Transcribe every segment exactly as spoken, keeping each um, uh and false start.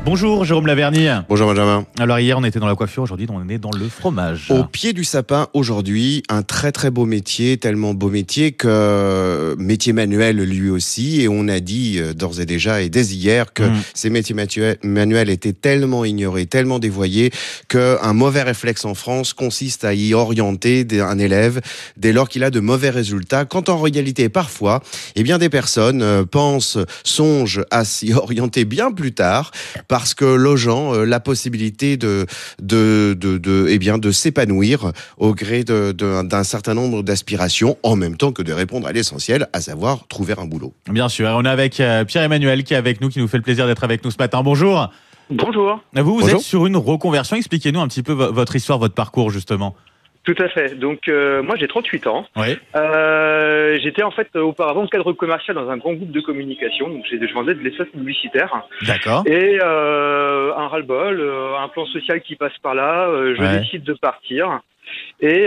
Bonjour Jérôme Laverny. Bonjour Benjamin. Alors hier on était dans la coiffure, aujourd'hui on est dans le fromage. Au pied du sapin aujourd'hui, un très très beau métier, tellement beau métier que métier manuel lui aussi, et on a dit d'ores et déjà et dès hier que mmh. ces métiers manuels étaient tellement ignorés, tellement dévoyés qu'un mauvais réflexe en France consiste à y orienter un élève dès lors qu'il a de mauvais résultats, quand en réalité parfois, eh bien des personnes pensent, songent à s'y orienter bien plus tard, parce que logeant euh, la possibilité de, de, de, de, eh bien, de s'épanouir au gré de, de, d'un certain nombre d'aspirations, en même temps que de répondre à l'essentiel, à savoir trouver un boulot. Bien sûr, on est avec euh, Pierre-Emmanuel qui est avec nous, qui nous fait le plaisir d'être avec nous ce matin. Bonjour. Bonjour. Vous, vous Bonjour. êtes sur une reconversion. Expliquez-nous un petit peu v- votre histoire, votre parcours justement. Tout à fait. Donc euh, moi j'ai trente-huit ans. Oui. Euh, j'étais en fait auparavant cadre commercial dans un grand groupe de communication. Donc je vendais de l'espace publicitaire. D'accord. Et euh, un ras-le-bol, euh, un plan social qui passe par là. Euh, je Ouais. décide de partir. Et,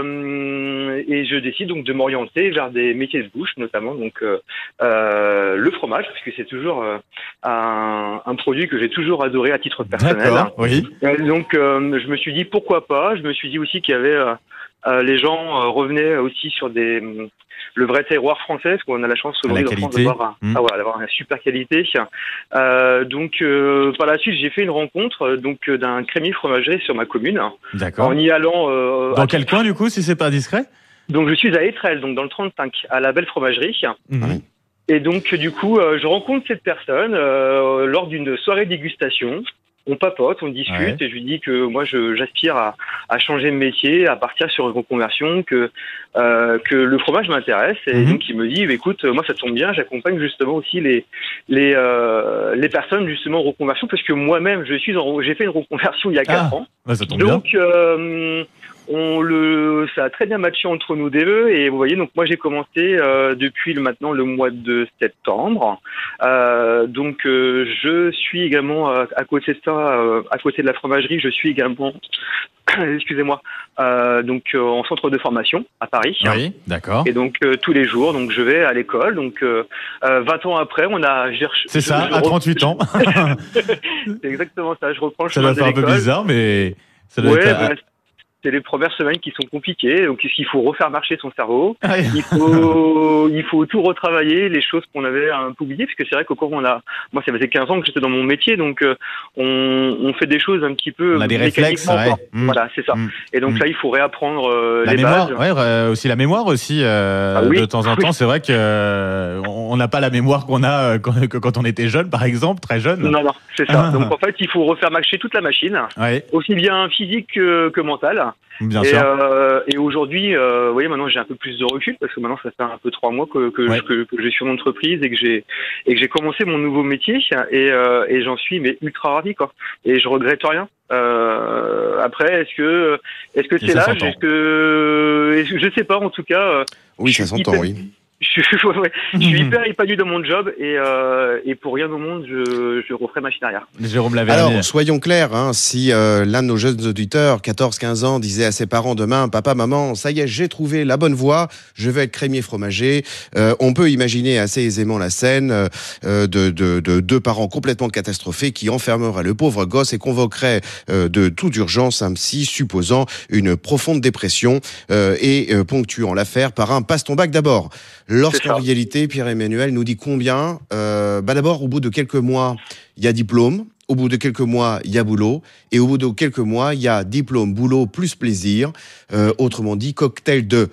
euh, et je décide donc de m'orienter vers des métiers de bouche, notamment donc euh, euh, le fromage, parce que c'est toujours euh, un, un produit que j'ai toujours adoré à titre personnel. D'accord, oui. Et donc euh, je me suis dit pourquoi pas. Je me suis dit aussi qu'il y avait euh, euh, les gens euh, revenaient aussi sur des le vrai terroir français, parce qu'on a la chance aujourd'hui La en France qualité. d'avoir, Mmh. ah, voilà, d'avoir une super qualité. Euh, donc euh, par la suite j'ai fait une rencontre euh, donc euh, d'un crémier fromager sur ma commune. D'accord. En y allant. Euh, Dans à- quel coin du coup, si c'est pas discret? Donc je suis à Étrelles, donc dans le trente-cinq, à la Belle Fromagerie. Mmh. Et donc du coup, euh, je rencontre cette personne euh, lors d'une soirée dégustation. On papote, on discute, Ouais. et je lui dis que moi je, j'aspire à, à changer de métier, à partir sur une reconversion, que euh, que le fromage m'intéresse. Et Mhm. donc il me dit, écoute, moi ça tombe bien, j'accompagne justement aussi les les euh, les personnes justement en reconversion, parce que moi-même je suis en, j'ai fait une reconversion il y a quatre Ah. ans. Ouais, ça tombe bien. Donc euh, on le, ça a très bien matché entre nous deux, et vous voyez, donc moi j'ai commencé euh, depuis le, maintenant le mois de septembre. Euh, donc euh, je suis également euh, à côté de ça, euh, à côté de la fromagerie, je suis également, excusez-moi, euh, donc euh, en centre de formation à Paris. Oui, d'accord. Et donc euh, tous les jours, donc je vais à l'école. Donc euh, euh, vingt ans après, on a, j'ai reç- C'est ça, je- je à re- trente-huit ans. C'est exactement ça. Je reprends le Ça chemin doit de faire un peu l'école. bizarre, mais ça doit Ouais, être... bah, c'est les premières semaines qui sont compliquées, donc il faut refaire marcher son cerveau, Ah, il faut il faut tout retravailler, les choses qu'on avait un peu oubliées, parce que c'est vrai qu'au cours on a, moi ça faisait quinze ans que j'étais dans mon métier, donc euh, on, on fait des choses un petit peu On a des réflexes, mécaniquement, ouais. quoi. Mm. Voilà, c'est ça. Mm. Et donc Mm. là il faut réapprendre euh, La les mémoire, bases. ouais, euh, aussi la mémoire aussi. euh, Ah oui, de temps en oui. temps, c'est vrai que euh, on n'a pas la mémoire qu'on a euh, quand, que quand on était jeune, par exemple, très jeune. Non, non, c'est ça. Ah. Donc en fait il faut refaire marcher toute la machine, Ouais, aussi bien physique que, que mentale. bien et, sûr. euh, et aujourd'hui, euh, vous voyez, maintenant j'ai un peu plus de recul, parce que maintenant ça fait un peu trois mois que, que, Ouais. je, que, que je suis en entreprise et que j'ai et que j'ai commencé mon nouveau métier, et, euh, et j'en suis mais ultra ravi, quoi. Et je regrette rien. Euh, après, est-ce que est-ce que Et c'est ça l'âge, s'entend. est-ce que est-ce que- je sais pas, en tout cas. euh, Oui, je ça suis s'entend, hyper- oui. Je suis, ouais, ouais. je suis hyper épanoui dans mon job, et, euh, et pour rien au monde, je, je referai machine arrière. Jérôme Laverny. Alors, soyons clairs, hein, si euh, l'un de nos jeunes auditeurs, quatorze quinze ans, disait à ses parents demain, papa, maman, ça y est, j'ai trouvé la bonne voie, je vais être crémier fromager, euh, on peut imaginer assez aisément la scène euh, de, de, de deux parents complètement catastrophés qui enfermeraient le pauvre gosse et convoqueraient euh, de toute urgence un psy, supposant une profonde dépression euh, et euh, ponctuant l'affaire par un passe-ton-bac d'abord. Lorsqu'en C'est ça. réalité, Pierre-Emmanuel nous dit combien, euh, bah d'abord, au bout de quelques mois, il y a diplôme. Au bout de quelques mois, il y a boulot. Et au bout de quelques mois, il y a diplôme, boulot, plus plaisir. Euh, autrement dit, cocktail de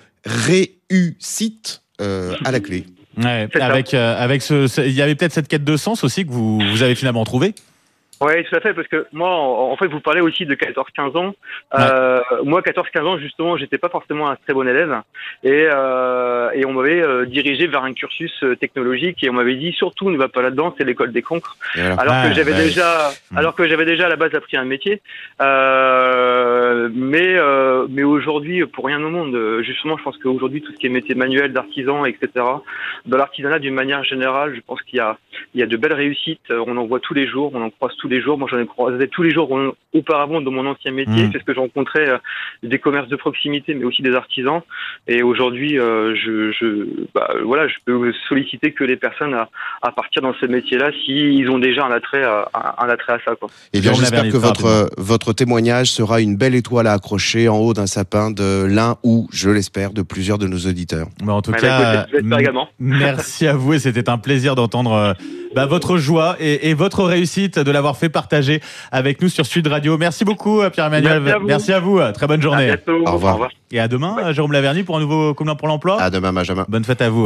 réussite euh, à la clé. Ouais, C'est ça. avec euh, avec ce, ce- il y avait peut-être cette quête de sens aussi que vous vous avez finalement trouvé. Oui, tout à fait, parce que moi, en, en fait, vous parlez aussi de quatorze quinze ans. Euh, moi, quatorze quinze ans, justement, j'étais pas forcément un très bon élève, et, euh, et on m'avait euh, dirigé vers un cursus euh, technologique, et on m'avait dit surtout ne va pas là-dedans, c'est l'école des cancres. Et voilà. Alors Ah, que j'avais ouais. déjà, Mm. alors que j'avais déjà à la base appris un métier. Euh, mais euh, mais aujourd'hui, pour rien au monde, euh, justement, je pense qu'aujourd'hui, tout ce qui est métier manuel, d'artisan, et cetera. Dans l'artisanat, d'une manière générale, je pense qu'il y a il y a de belles réussites. On en voit tous les jours, on en croise tous tous les jours. Moi, j'en ai croisé tous les jours auparavant dans mon ancien métier. Mmh. C'est ce que je rencontrais euh, des commerces de proximité, mais aussi des artisans. Et aujourd'hui, euh, je, je, bah, voilà, je peux solliciter que les personnes à, à partir dans ce métier-là s'ils ont déjà un attrait à, un attrait à ça, quoi. Et bien, j'espère que votre, votre témoignage sera une belle étoile à accrocher en haut d'un sapin de l'un ou, je l'espère, de plusieurs de nos auditeurs. Mais en tout ouais, cas, bah, écoute, également. Merci à vous et c'était un plaisir d'entendre euh, bah, votre joie et, et votre réussite de l'avoir fait partager avec nous sur Sud Radio. Merci beaucoup, Pierre-Emmanuel. Merci à vous. Merci à vous. Très bonne journée. À bientôt. Au revoir. Au revoir. Et à demain, ouais. Jérôme Laverny, pour un nouveau Coup de main pour l'emploi. À demain, Benjamin. Bonne fête à vous.